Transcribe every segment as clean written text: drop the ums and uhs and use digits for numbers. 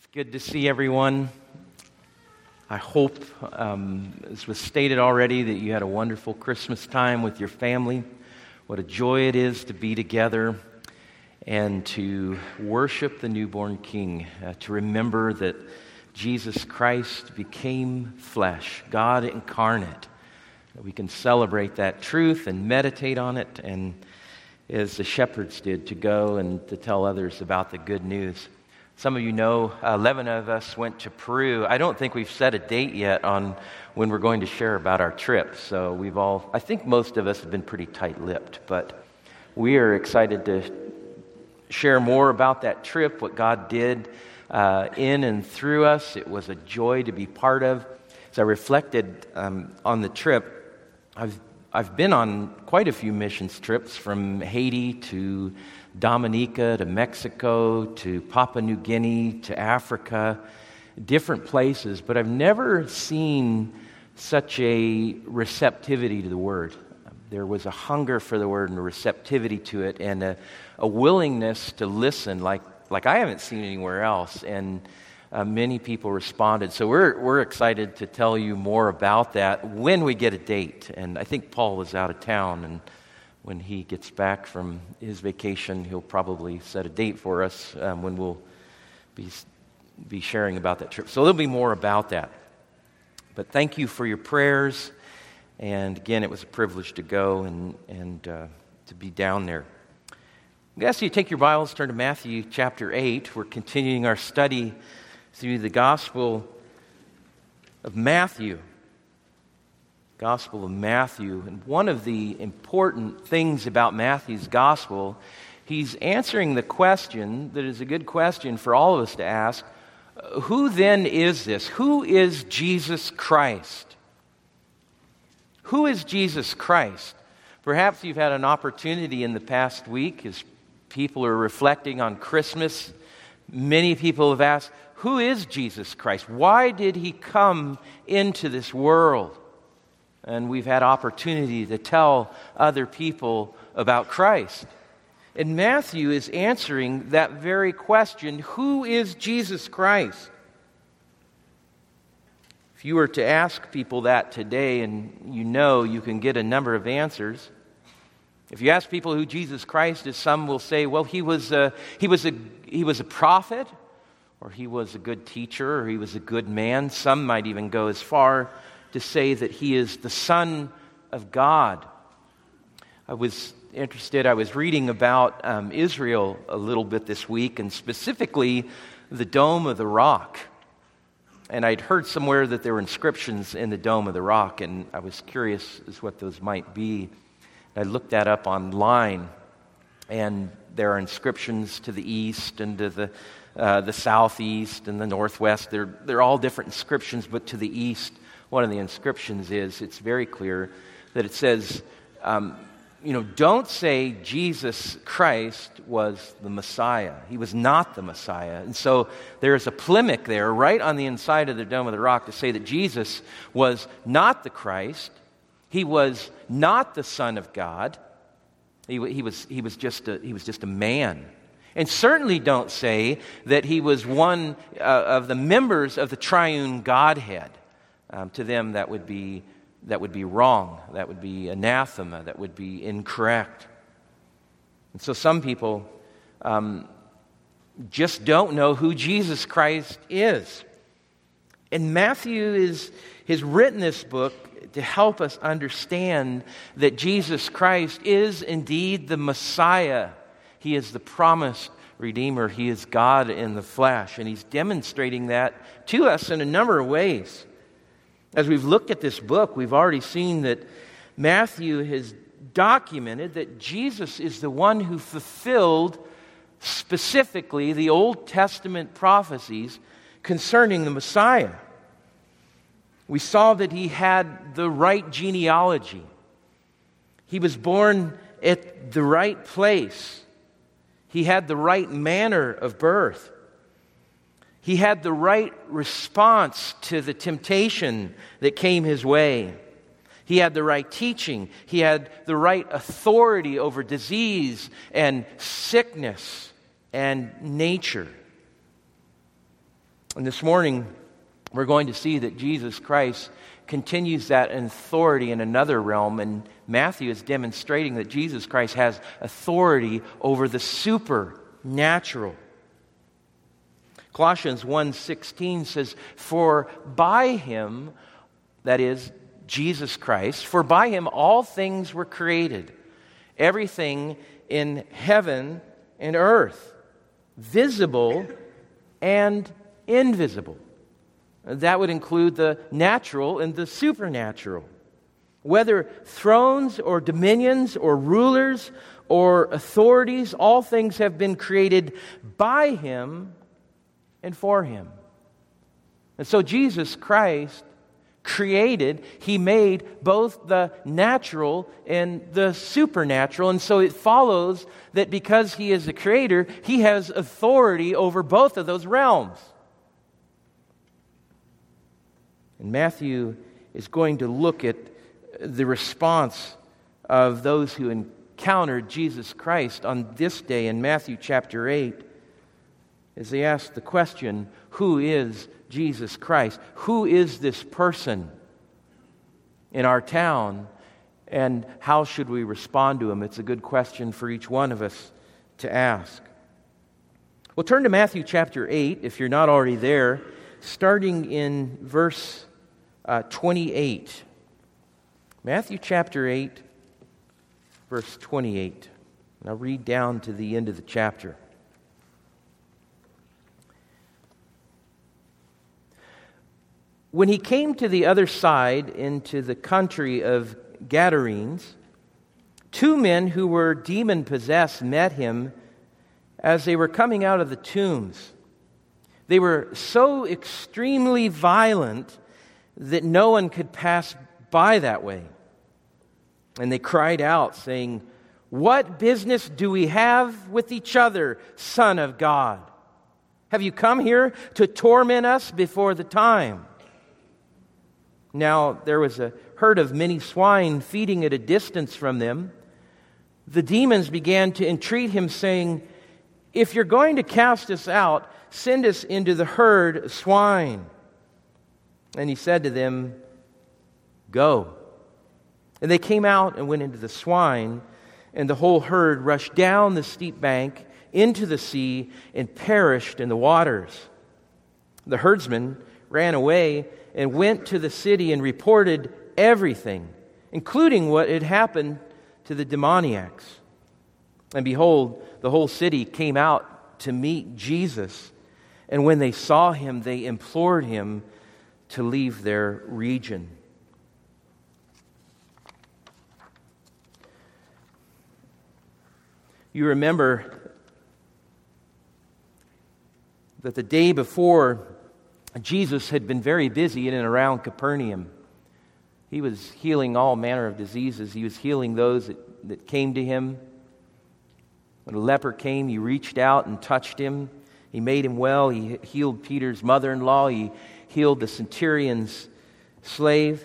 Good to see everyone. I hope, as was stated already, that you had a wonderful Christmas time with your family. What a joy it is to be together and to worship the newborn King, to remember that Jesus Christ became flesh, God incarnate. We can celebrate that truth and meditate on it, and as the shepherds did, to go and to tell others about the good news. Some of you know 11 of us went to Peru. I don't think we've set a date yet on when we're going to share about our trip. So I think most of us have been pretty tight-lipped, but we are excited to share more about that trip, what God did in and through us. It was a joy to be part of. As I reflected on the trip, I've been on quite a few missions trips, from Haiti to Dominica to Mexico to Papua New Guinea to Africa, different places, but I've never seen such a receptivity to the Word. There was a hunger for the Word and a receptivity to it, and a willingness to listen like I haven't seen anywhere else, and many people responded. So we're excited to tell you more about that when we get a date, and I think Paul is out of town, and when he gets back from his vacation, he'll probably set a date for us when we'll be sharing about that trip. So there'll be more about that. But thank you for your prayers. And again, it was a privilege to go and to be down there. I'm going to ask you to take your Bibles, turn to Matthew chapter 8. We're continuing our study through the Gospel of Matthew. Gospel of Matthew. And one of the important things about Matthew's Gospel, he's answering the question that is a good question for all of us to ask: who then is this? Who is Jesus Christ? Who is Jesus Christ? Perhaps you've had an opportunity in the past week, as people are reflecting on Christmas. Many people have asked, who is Jesus Christ? Why did he come into this world? And we've had opportunity to tell other people about Christ. And Matthew is answering that very question: who is Jesus Christ? If you were to ask people that today, and you can get a number of answers. If you ask people who Jesus Christ is, some will say, well, he was a prophet, or he was a good teacher, or he was a good man. Some might even go as far to say that he is the Son of God. I was reading about Israel a little bit this week, and specifically the Dome of the Rock. And I'd heard somewhere that there were inscriptions in the Dome of the Rock, and I was curious as what those might be. I looked that up online, and there are inscriptions to the east and to the southeast and the northwest. They're all different inscriptions, but to the east, one of the inscriptions it's very clear that it says, don't say Jesus Christ was the Messiah. He was not the Messiah. And so there's a polemic there right on the inside of the Dome of the Rock to say that Jesus was not the Christ. He was not the Son of God. He was just a man. And certainly don't say that he was one of the members of the triune Godhead. To them, that would be wrong. That would be anathema. That would be incorrect. And so some people just don't know who Jesus Christ is. And Matthew has written this book to help us understand that Jesus Christ is indeed the Messiah. He is the promised Redeemer. He is God in the flesh. And he's demonstrating that to us in a number of ways. As we've looked at this book, we've already seen that Matthew has documented that Jesus is the one who fulfilled specifically the Old Testament prophecies concerning the Messiah. We saw that he had the right genealogy. He was born at the right place. He had the right manner of birth. He had the right response to the temptation that came his way. He had the right teaching. He had the right authority over disease and sickness and nature. And this morning, we're going to see that Jesus Christ continues that authority in another realm, and Matthew is demonstrating that Jesus Christ has authority over the supernatural. Colossians 1:16 says, "For by him," that is, Jesus Christ, "for by him all things were created, everything in heaven and earth, visible and invisible." That would include the natural and the supernatural. Whether thrones or dominions or rulers or authorities, all things have been created by him and for him. And so Jesus Christ created, he made both the natural and the supernatural. And so it follows that because he is the creator, he has authority over both of those realms. And Matthew is going to look at the response of those who encountered Jesus Christ on this day in Matthew chapter 8, as they ask the question, who is Jesus Christ? Who is this person in our town, and how should we respond to him? It's a good question for each one of us to ask. Well, turn to Matthew chapter 8, if you're not already there, starting in verse 28. Matthew chapter 8, verse 28. And I'll read down to the end of the chapter. When he came to the other side into the country of Gadarenes, two men who were demon-possessed met him as they were coming out of the tombs. They were so extremely violent that no one could pass by that way. And they cried out, saying, "What business do we have with each other, Son of God? Have you come here to torment us before the time?" Now there was a herd of many swine feeding at a distance from them. The demons began to entreat him, saying, "If you're going to cast us out, send us into the herd of swine." And he said to them, "Go." And they came out and went into the swine, and the whole herd rushed down the steep bank into the sea and perished in the waters. The herdsmen ran away and went to the city and reported everything, including what had happened to the demoniacs. And behold, the whole city came out to meet Jesus. And when they saw him, they implored him to leave their region. You remember that the day before, Jesus had been very busy in and around Capernaum. He was healing all manner of diseases. He was healing those that came to him. When a leper came, he reached out and touched him. He made him well. He healed Peter's mother-in-law. He healed the centurion's slave.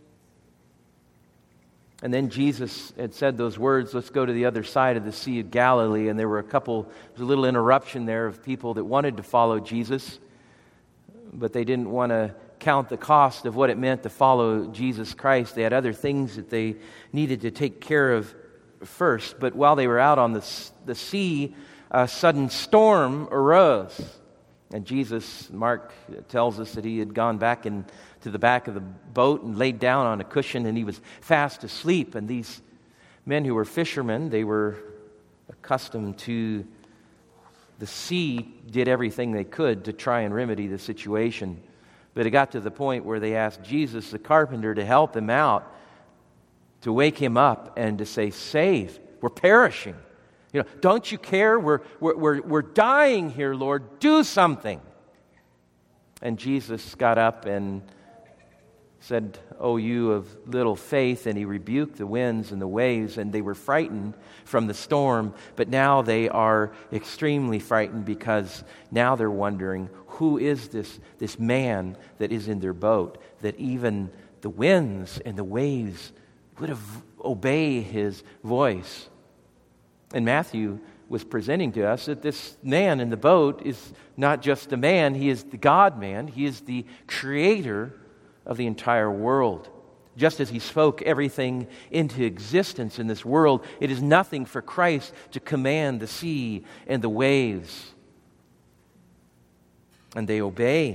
And then Jesus had said those words, "Let's go to the other side of the Sea of Galilee." And there was a little interruption there of people that wanted to follow Jesus, but they didn't want to count the cost of what it meant to follow Jesus Christ. They had other things that they needed to take care of first. But while they were out on the sea, a sudden storm arose. And Jesus, Mark tells us that he had gone back into the back of the boat and laid down on a cushion, and he was fast asleep. And these men who were fishermen, they were accustomed to the sea, did everything they could to try and remedy the situation. But it got to the point where they asked Jesus, the carpenter, to help him out, to wake him up and to say, "Save, we're perishing. Don't you care? We're dying here, Lord. Do something." And Jesus got up and said, "O you of little faith," and he rebuked the winds and the waves, and they were frightened from the storm. But now they are extremely frightened, because now they're wondering, who is this man that is in their boat, that even the winds and the waves would obey his voice? And Matthew was presenting to us, that this man in the boat is not just a man, he is the God-man. He is the creator of the entire world. Just as he spoke everything into existence in this world, it is nothing for Christ to command the sea and the waves. And they obey.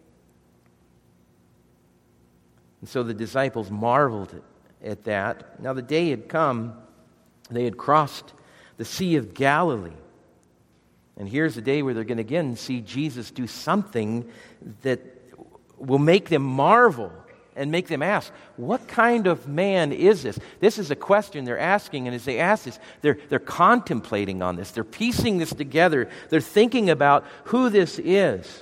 And so the disciples marveled at that. Now the day had come, they had crossed the Sea of Galilee. And here's a day where they're going to again see Jesus do something that will make them marvel and make them ask, what kind of man is this? This is a question they're asking, and as they ask this, they're contemplating on this. They're piecing this together. They're thinking about who this is.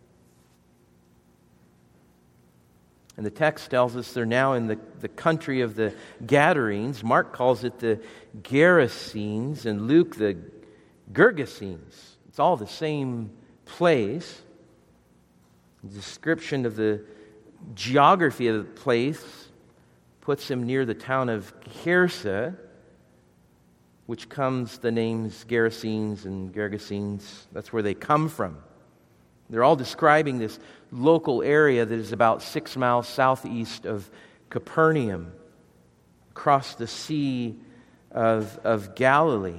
And the text tells us they're now in the country of the Gadarenes. Mark calls it the Gerasenes, and Luke the Gergesenes. It's all the same place. The description of the geography of the place puts him near the town of Chersa, which comes the names Gerasenes and Gergesenes. That's where they come from. They're all describing this local area that is about 6 miles southeast of Capernaum, across the Sea of Galilee.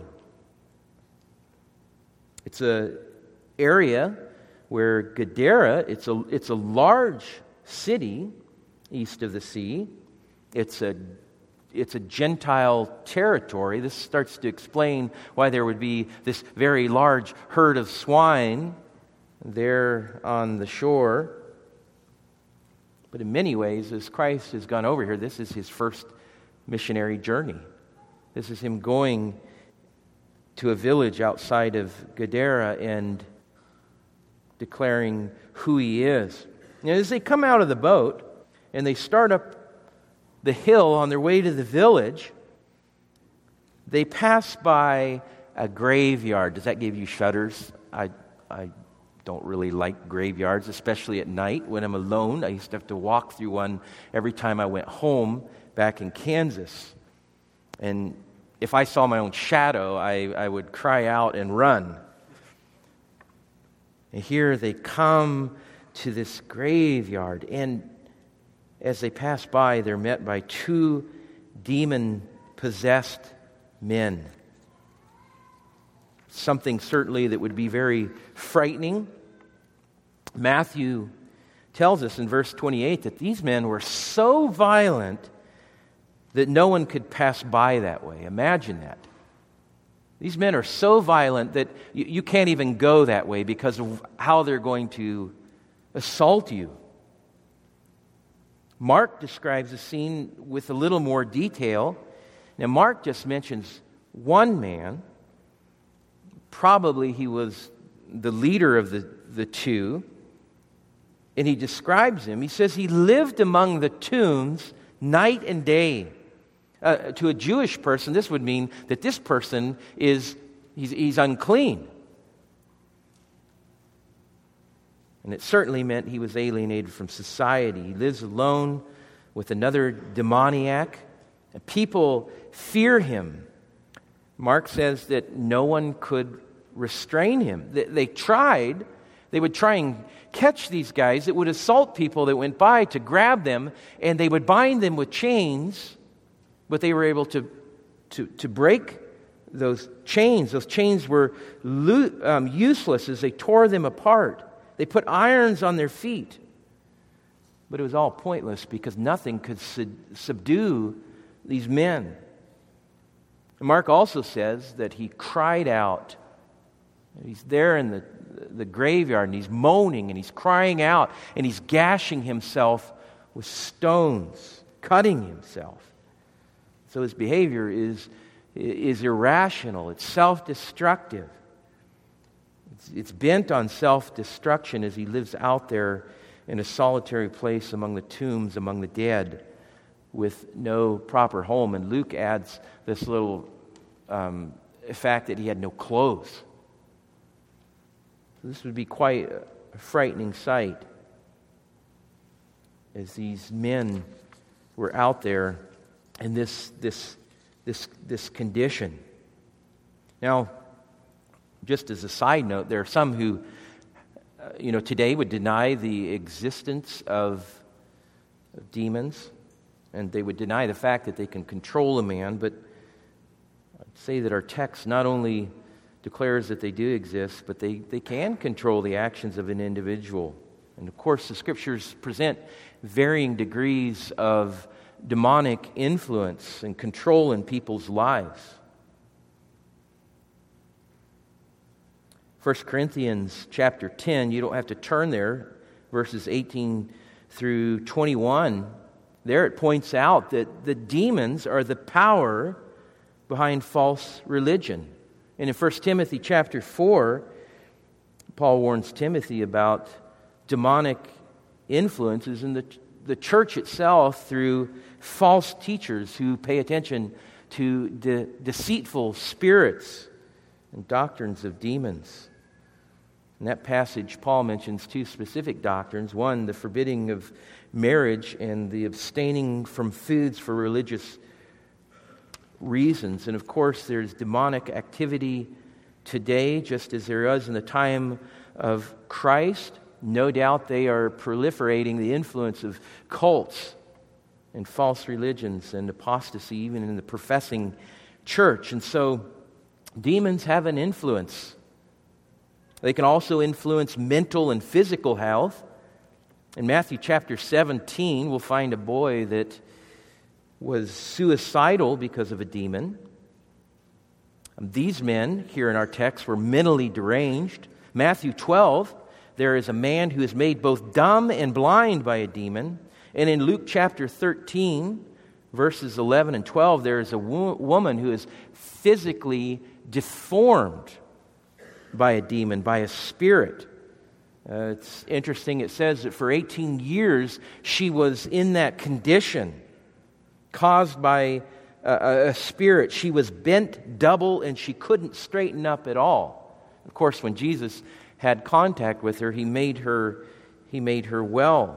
It's an area where Gadara, it's a large city east of the sea. It's a Gentile territory. This starts to explain why there would be this very large herd of swine there on the shore. But in many ways, as Christ has gone over here, this is his first missionary journey. This is him going to a village outside of Gadara and declaring who he is. And as they come out of the boat and they start up the hill on their way to the village, they pass by a graveyard. Does that give you shudders? I don't really like graveyards, especially at night when I'm alone. I used to have to walk through one every time I went home back in Kansas. And if I saw my own shadow, I would cry out and run. And here they come to this graveyard, and as they pass by, they're met by 2 demon-possessed men. Something certainly that would be very frightening. Matthew tells us in verse 28 that these men were so violent that no one could pass by that way. Imagine that. These men are so violent that you can't even go that way because of how they're going to assault you. Mark describes the scene with a little more detail. Now, Mark just mentions one man. Probably he was the leader of the 2. And he describes him. He says he lived among the tombs night and day. To a Jewish person, this would mean that this person he's unclean. And it certainly meant he was alienated from society. He lives alone with another demoniac. And people fear him. Mark says that no one could restrain him. They tried. They would try and catch these guys that would assault people that went by to grab them, and they would bind them with chains, but they were able to break those chains. Those chains were useless as they tore them apart. They put irons on their feet. But it was all pointless because nothing could subdue these men. And Mark also says that he cried out. He's there in the graveyard and he's moaning and he's crying out and he's gashing himself with stones, cutting himself. So his behavior is irrational. It's self-destructive. It's bent on self-destruction as he lives out there in a solitary place among the tombs, among the dead, with no proper home. And Luke adds this little fact that he had no clothes. So this would be quite a frightening sight as these men were out there in this condition. Now, Just as a side note, there are some who, today would deny the existence of demons, and they would deny the fact that they can control a man, but I'd say that our text not only declares that they do exist, but they can control the actions of an individual. And of course, the Scriptures present varying degrees of demonic influence and control in people's lives. 1 Corinthians chapter 10, you don't have to turn there, verses 18 through 21. There it points out that the demons are the power behind false religion. And in 1 Timothy chapter 4, Paul warns Timothy about demonic influences in the church itself through false teachers who pay attention to deceitful spirits and doctrines of demons. In that passage, Paul mentions two specific doctrines. One, the forbidding of marriage and the abstaining from foods for religious reasons. And of course, there's demonic activity today, just as there was in the time of Christ. No doubt they are proliferating the influence of cults and false religions and apostasy, even in the professing church. And so, demons have an influence. They can also influence mental and physical health. In Matthew chapter 17, we'll find a boy that was suicidal because of a demon. These men, here in our text, were mentally deranged. Matthew 12, there is a man who is made both dumb and blind by a demon. And in Luke chapter 13, verses 11 and 12, there is a woman who is physically deformed by a demon, by a spirit. It's interesting, it says that for 18 years she was in that condition caused by a spirit. She was bent double and she couldn't straighten up at all. Of course, when Jesus had contact with her, he made her well.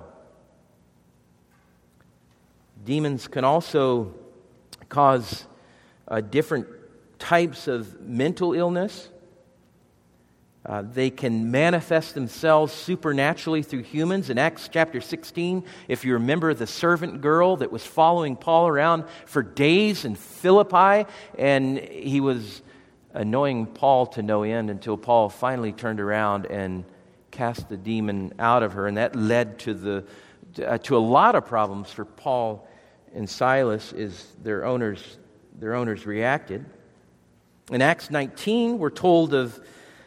Demons can also cause different types of mental illness. They can manifest themselves supernaturally through humans. In Acts chapter 16, if you remember the servant girl that was following Paul around for days in Philippi, and he was annoying Paul to no end until Paul finally turned around and cast the demon out of her, and that led to a lot of problems for Paul and Silas as their owners reacted. In Acts 19, we're told of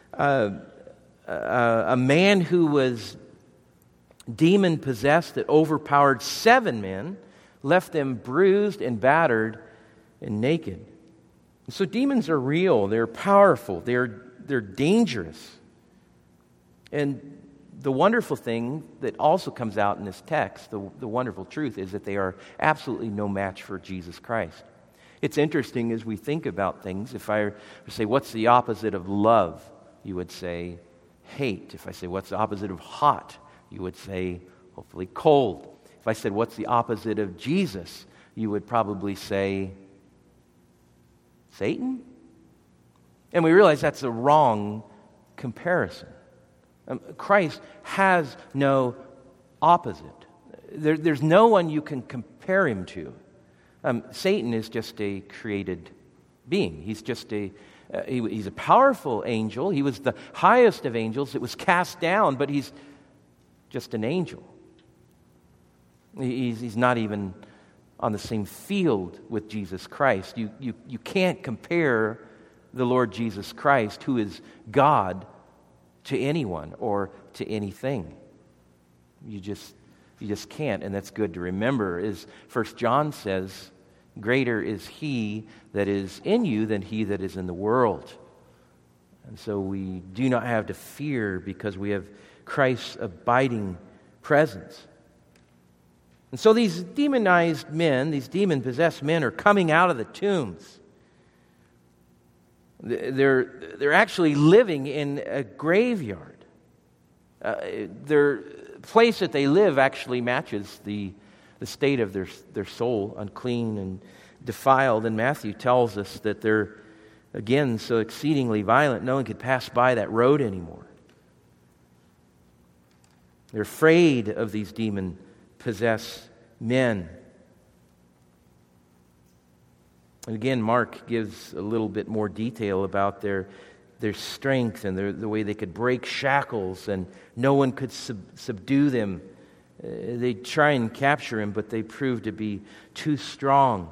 a man who was demon-possessed that overpowered 7 men, left them bruised and battered and naked. So demons are real, they're powerful, they're dangerous. And the wonderful thing that also comes out in this text, the wonderful truth, is that they are absolutely no match for Jesus Christ. It's interesting as we think about things. If I say, what's the opposite of love? You would say hate. If I say, what's the opposite of hot? You would say, hopefully, cold. If I said, what's the opposite of Jesus? You would probably say, Satan? And we realize that's a wrong comparison. Christ has no opposite. There's no one you can compare him to. Satan is just a created being. He's just he's a powerful angel. He was the highest of angels. It was cast down, but he's just an angel. He's not even on the same field with Jesus Christ. You can't compare the Lord Jesus Christ, who is God, to anyone or to anything. You just can't, and that's good to remember. As 1 John says, greater is he that is in you than he that is in the world. And so we do not have to fear because we have Christ's abiding presence. And so these demonized men, these demon-possessed men, are coming out of the tombs. They're actually living in a graveyard. Their place that they live actually matches the state of their soul, unclean and defiled. And Matthew tells us that they're again, so exceedingly violent, no one could pass by that road anymore. They're afraid of these demon-possessed men. And again, Mark gives a little bit more detail about their strength and the way they could break shackles and no one could subdue them. They try and capture him, but they prove to be too strong.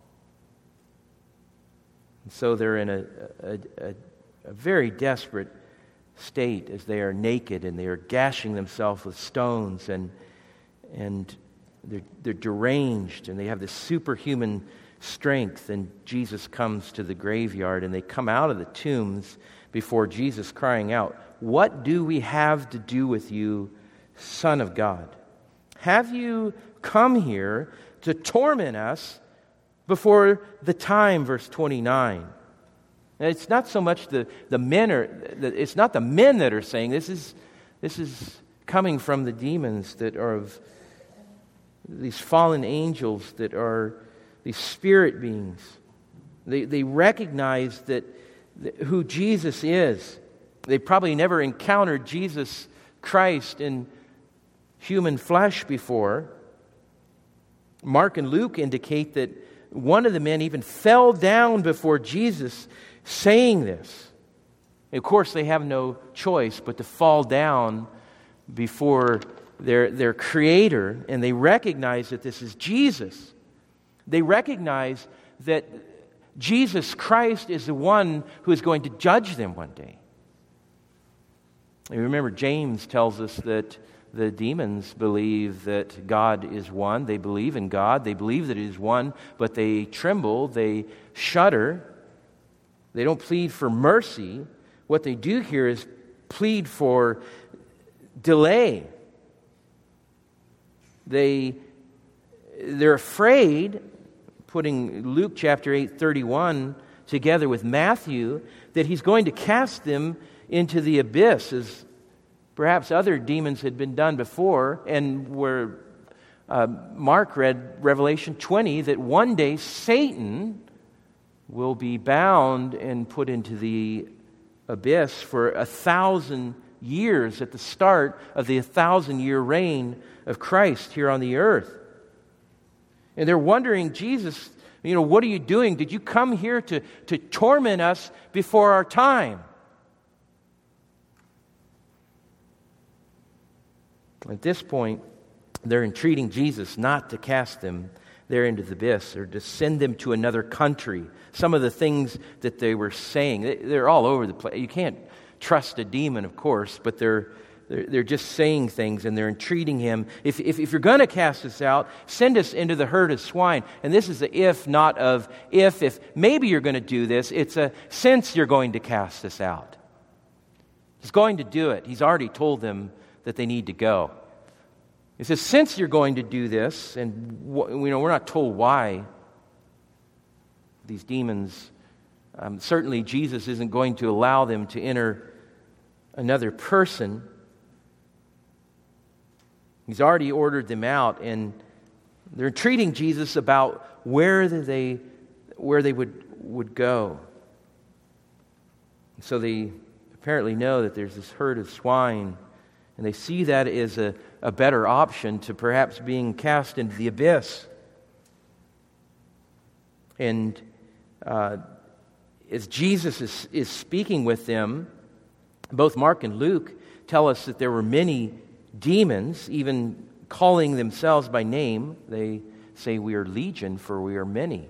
And so they're in a very desperate state as they are naked and they are gashing themselves with stones and they're deranged and they have this superhuman strength. And Jesus comes to the graveyard and they come out of the tombs before Jesus, crying out, "What do we have to do with you, Son of God? Have you come here to torment us before the time?" Verse 29. And it's not so much the men it's not the men that are saying this is coming from the demons that are of these fallen angels that are these spirit beings. They recognize that who Jesus is. They probably never encountered Jesus Christ in human flesh before. Mark and Luke indicate that one of the men even fell down before Jesus saying this. Of course, they have no choice but to fall down before their Creator, and they recognize that this is Jesus. They recognize that Jesus Christ is the one who is going to judge them one day. And remember, James tells us that the demons believe that God is one. They believe in God. They believe that He is one, but they tremble. They shudder. They don't plead for mercy. What they do here is plead for delay. They're afraid, putting Luke chapter 8:31 together with Matthew, that He's going to cast them into the abyss, as perhaps other demons had been done before, and where Mark read Revelation 20, that one day Satan will be bound and put into the abyss for 1,000 years at the start of the 1,000-year reign of Christ here on the earth. And they're wondering, Jesus, what are you doing? Did you come here to torment us before our time? At this point, they're entreating Jesus not to cast them there into the abyss or to send them to another country. Some of the things that they were saying, they're all over the place. You can't trust a demon, of course, but they're just saying things and they're entreating Him. If you're going to cast us out, send us into the herd of swine. And this is the if, not of if maybe you're going to do this. It's a since you're going to cast us out. He's going to do it. He's already told them that they need to go. He says, since you're going to do this, and we're not told why these demons, certainly Jesus isn't going to allow them to enter another person. He's already ordered them out, and they're entreating Jesus about where they would go. So they apparently know that there's this herd of swine, and they see that as a better option to perhaps being cast into the abyss. And as Jesus is speaking with them, both Mark and Luke tell us that there were many demons, even calling themselves by name. They say, "We are legion, for we are many."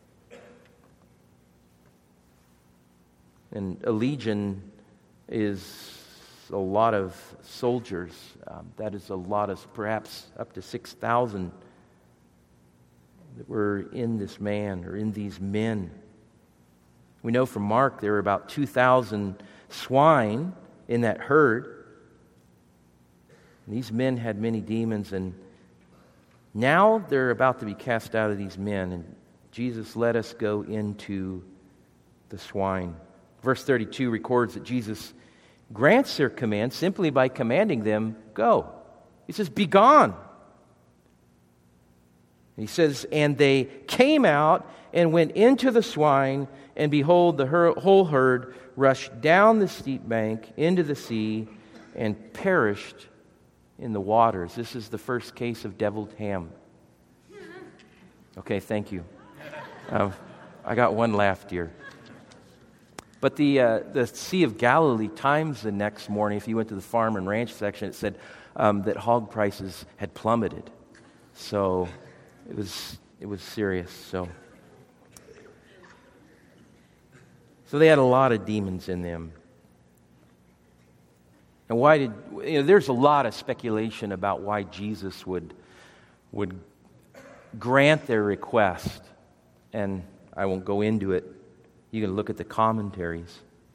And a legion is a lot of soldiers. That is a lot of, perhaps up to 6,000 that were in this man or in these men. We know from Mark there were about 2,000 swine in that herd. And these men had many demons, and now they're about to be cast out of these men. And Jesus, let us go into the swine. Verse 32 records that Jesus grants their command simply by commanding them, go. He says, be gone. He says, and they came out and went into the swine, And behold, the whole herd rushed down the steep bank into the sea and perished in the waters. This is the first case of deviled ham. Okay, thank you. I got one laugh, dear. But the Sea of Galilee Times the next morning, if you went to the farm and ranch section, it said that hog prices had plummeted. So it was serious. So they had a lot of demons in them. And there's a lot of speculation about why Jesus would grant their request. And I won't go into it. You can look at the commentaries.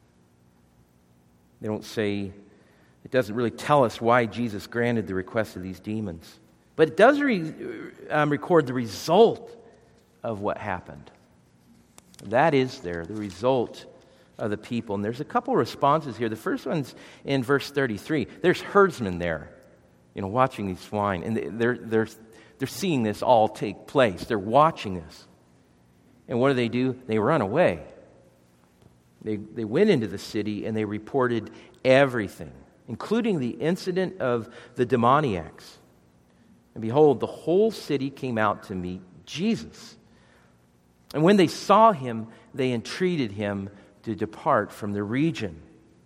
They don't say, it doesn't really tell us why Jesus granted the request of these demons. But it does record the result of what happened. That is the result of the people. And there's a couple responses here. The first one's in verse 33. There's herdsmen there, watching these swine. And they're seeing this all take place. They're watching this. And what do? They run away. They went into the city and they reported everything, including the incident of the demoniacs. And behold, the whole city came out to meet Jesus. And when they saw him, they entreated him to depart from the region.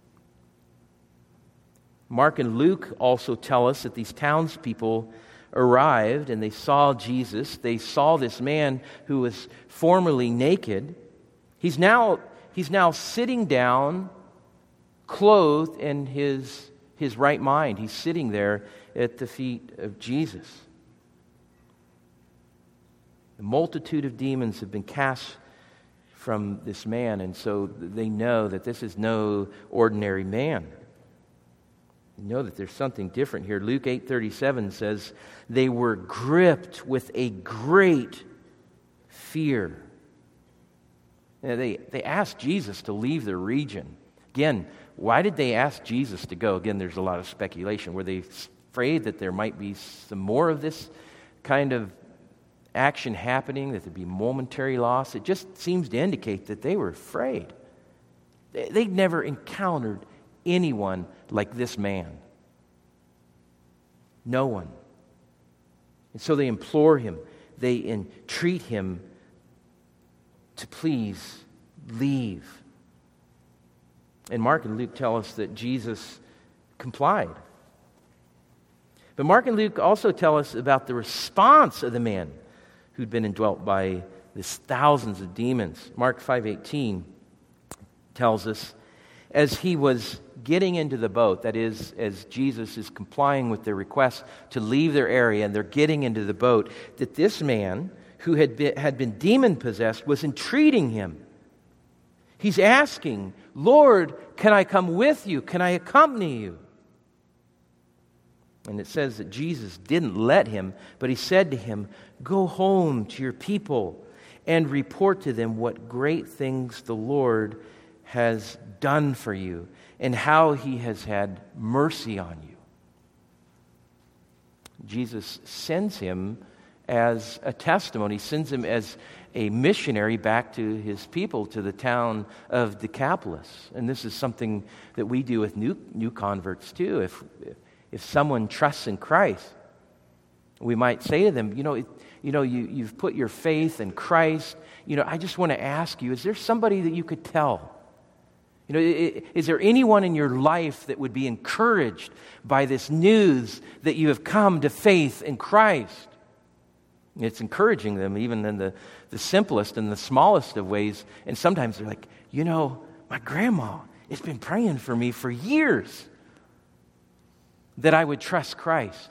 Mark and Luke also tell us that these townspeople arrived and they saw Jesus. They saw this man who was formerly naked. He's now sitting down, clothed in his right mind. He's sitting there at the feet of Jesus. The multitude of demons have been cast from this man, and so they know that this is no ordinary man. They know that there's something different here. Luke 8:37 says, they were gripped with a great fear. They asked Jesus to leave their region. Again, why did they ask Jesus to go? Again, there's a lot of speculation. Were they afraid that there might be some more of this kind of action happening, that there'd be momentary loss? It just seems to indicate that they were afraid. They'd never encountered anyone like this man. No one. And so they implore him. They entreat him to please leave. And Mark and Luke tell us that Jesus complied. But Mark and Luke also tell us about the response of the man who'd been indwelt by these thousands of demons. Mark 5:18 tells us, as he was getting into the boat, that is, as Jesus is complying with their request to leave their area, and they're getting into the boat, that this man who had been demon-possessed was entreating him. He's asking, Lord, can I come with you? Can I accompany you? And it says that Jesus didn't let him, but he said to him, go home to your people and report to them what great things the Lord has done for you and how he has had mercy on you. Jesus sends him as a testimony, sends him as a missionary back to his people, to the town of Decapolis. And this is something that we do with new converts too. If someone trusts in Christ, we might say to them, you've put your faith in Christ. I just want to ask you, is there somebody that you could tell? Is there anyone in your life that would be encouraged by this news that you have come to faith in Christ? It's encouraging them even in the simplest and the smallest of ways. And sometimes they're like, my grandma has been praying for me for years that I would trust Christ.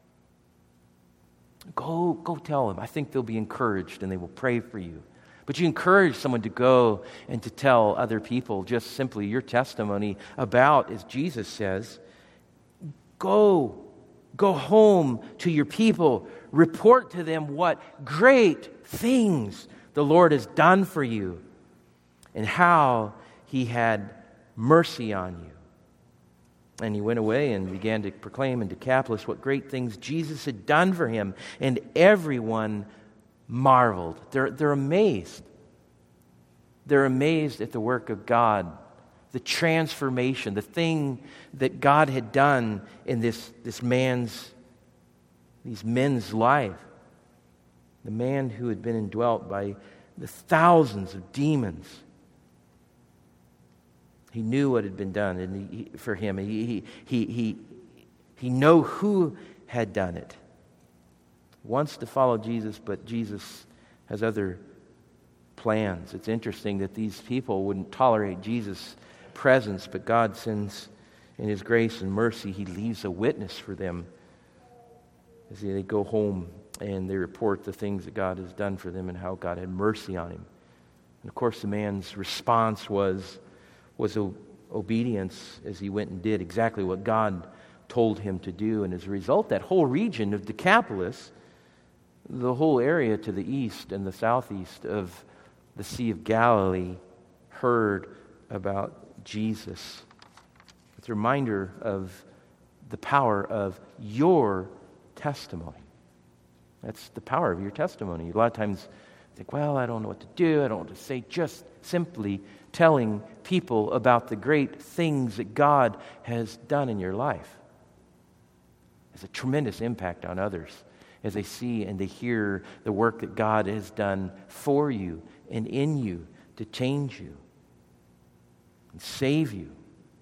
Go tell them. I think they'll be encouraged and they will pray for you. But you encourage someone to go and to tell other people just simply your testimony about, as Jesus says, go home to your people. Report to them what great things the Lord has done for you and how he had mercy on you. And he went away and began to proclaim in Decapolis what great things Jesus had done for him. And everyone marveled. They're amazed. They're amazed at the work of God, the transformation, the thing that God had done in these men's life. The man who had been indwelt by the thousands of demons. He knew what had been done for him. He knew who had done it. Wants to follow Jesus, but Jesus has other plans. It's interesting that these people wouldn't tolerate Jesus' presence, but God sends, in His grace and mercy, He leaves a witness for them as they go home and they report the things that God has done for them and how God had mercy on him. And of course, the man's response was obedience as he went and did exactly what God told him to do. And as a result, that whole region of Decapolis, the whole area to the east and the southeast of the Sea of Galilee, heard about Jesus. It's a reminder of the power of your testimony. That's the power of your testimony. A lot of times you think, well, I don't know what to do. I don't know what to say. Just simply telling people about the great things that God has done in your life has a tremendous impact on others as they see and they hear the work that God has done for you and in you to change you and save you.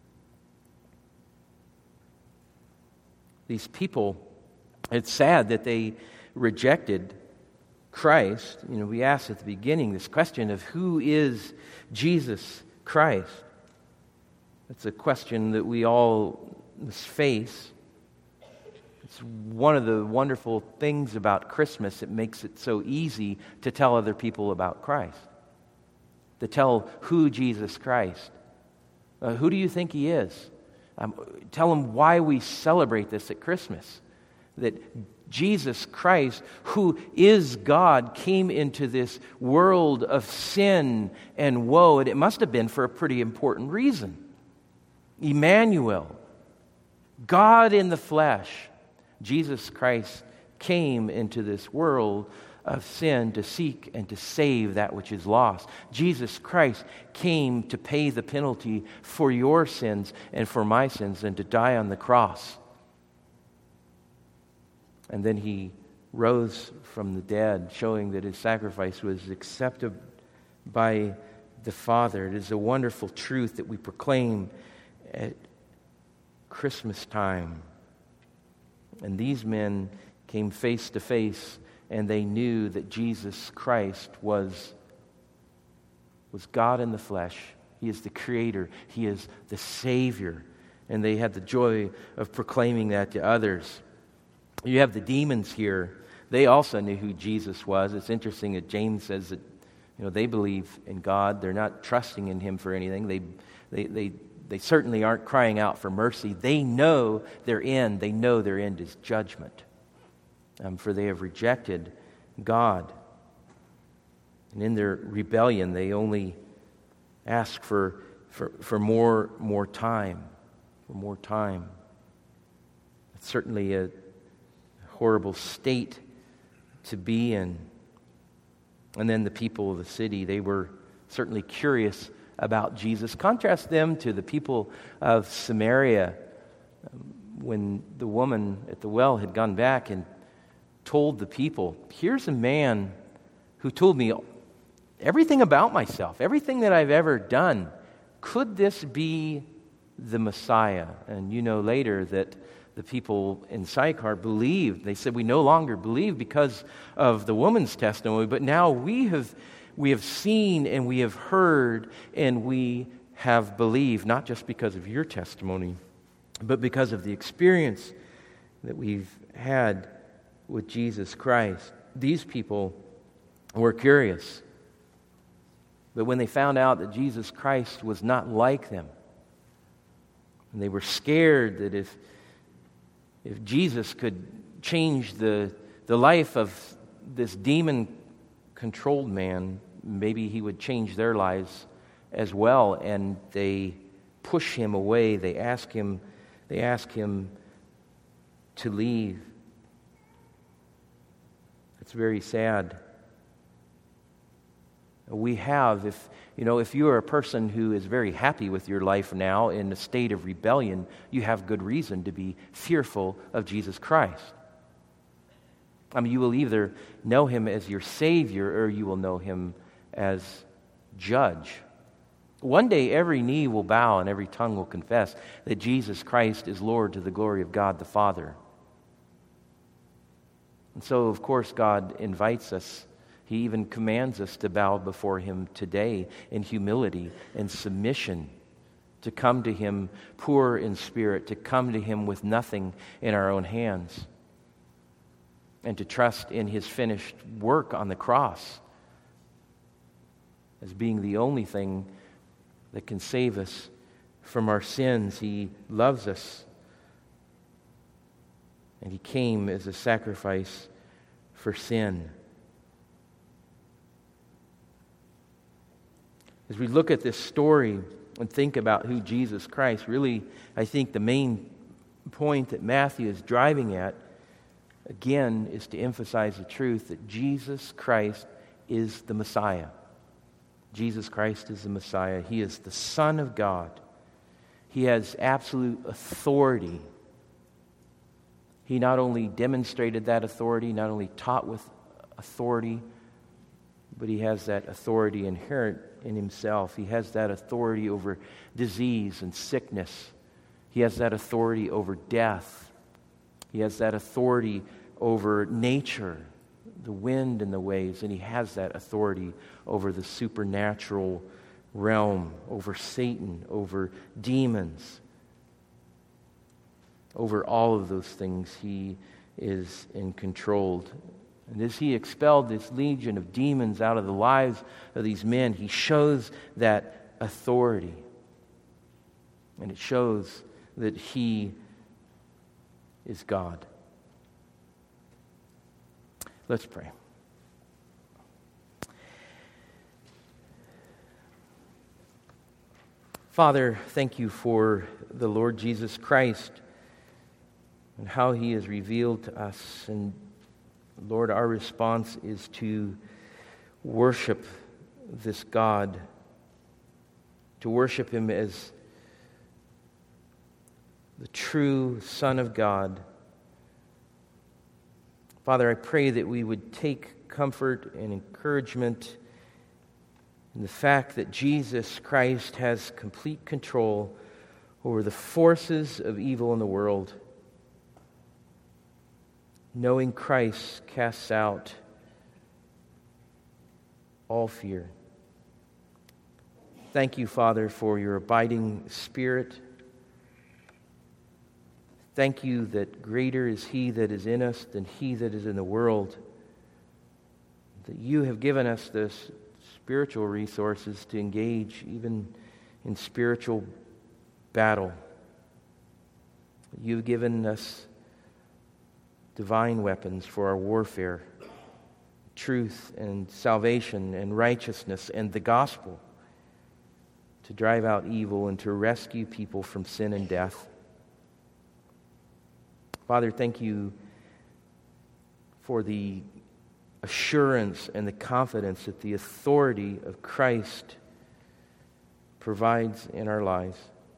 These people, it's sad that they rejected Christ. We asked at the beginning this question of who is Jesus Christ? That's a question that we all must face. It's one of the wonderful things about Christmas. It makes it so easy to tell other people about Christ, to tell who Jesus Christ. Who do you think He is? Tell them why we celebrate this at Christmas. That Jesus Christ, who is God, came into this world of sin and woe, and it must have been for a pretty important reason. Emmanuel, God in the flesh, Jesus Christ came into this world of sin to seek and to save that which is lost. Jesus Christ came to pay the penalty for your sins and for my sins and to die on the cross. And then He rose from the dead, showing that His sacrifice was accepted by the Father. It is a wonderful truth that we proclaim at Christmas time. And these men came face to face, and they knew that Jesus Christ was God in the flesh. He is the Creator. He is the Savior. And they had the joy of proclaiming that to others. You have the demons here. They also knew who Jesus was. It's interesting that James says that they believe in God. They're not trusting in Him for anything. They certainly aren't crying out for mercy. They know their end. They know their end is judgment. For they have rejected God. And in their rebellion, they only ask for more time. For more time. It's certainly a horrible state to be in. And then the people of the city, they were certainly curious about Jesus. Contrast them to the people of Samaria when the woman at the well had gone back and told the people, here's a man who told me everything about myself, everything that I've ever done. Could this be the Messiah? And later that the people in Sychar believed. They said, we no longer believe because of the woman's testimony, but now we have seen and we have heard and we have believed, not just because of your testimony, but because of the experience that we've had with Jesus Christ. These people were curious. But when they found out that Jesus Christ was not like them, and they were scared that if Jesus could change the life of this demon-controlled man, maybe He would change their lives as well. And they push Him away. They ask him to leave. It's very sad. We have, if you are a person who is very happy with your life now in a state of rebellion, you have good reason to be fearful of Jesus Christ. You will either know him as your Savior or you will know him as judge. One day every knee will bow and every tongue will confess that Jesus Christ is Lord to the glory of God the Father. And so, of course, God invites us. He even commands us to bow before him today in humility and submission, to come to him poor in spirit, to come to him with nothing in our own hands, and to trust in his finished work on the cross as being the only thing that can save us from our sins. He loves us, and he came as a sacrifice for sin. As we look at this story and think about who Jesus Christ, really, I think the main point that Matthew is driving at, again, is to emphasize the truth that Jesus Christ is the Messiah. Jesus Christ is the Messiah. He is the Son of God. He has absolute authority. He not only demonstrated that authority, not only taught with authority, but he has that authority inherent in himself. He has that authority over disease and sickness. He has that authority over death. He has that authority over nature, the wind and the waves, and he has that authority over the supernatural realm, over Satan, over demons. Over all of those things, he is in control. And as he expelled this legion of demons out of the lives of these men, he shows that authority. And it shows that he is God. Let's pray. Father, thank you for the Lord Jesus Christ and how he is revealed to us. And Lord, our response is to worship this God, to worship him as the true Son of God. Father, I pray that we would take comfort and encouragement in the fact that Jesus Christ has complete control over the forces of evil in the world. Knowing Christ casts out all fear. Thank you, Father, for your abiding Spirit. Thank you that greater is he that is in us than he that is in the world. That you have given us the spiritual resources to engage even in spiritual battle. You've given us divine weapons for our warfare, truth and salvation and righteousness and the gospel to drive out evil and to rescue people from sin and death. Father, thank you for the assurance and the confidence that the authority of Christ provides in our lives.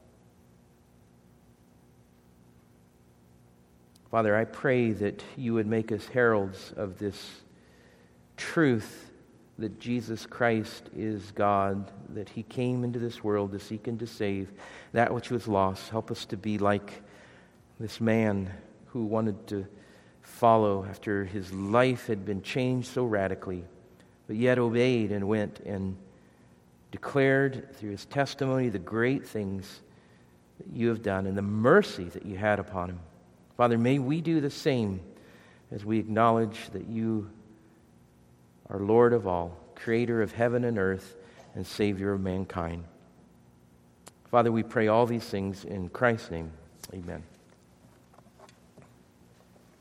Father, I pray that you would make us heralds of this truth that Jesus Christ is God, that he came into this world to seek and to save that which was lost. Help us to be like this man who wanted to follow after his life had been changed so radically, but yet obeyed and went and declared through his testimony the great things that you have done and the mercy that you had upon him. Father, may we do the same as we acknowledge that you are Lord of all, creator of heaven and earth, and Savior of mankind. Father, we pray all these things in Christ's name. Amen.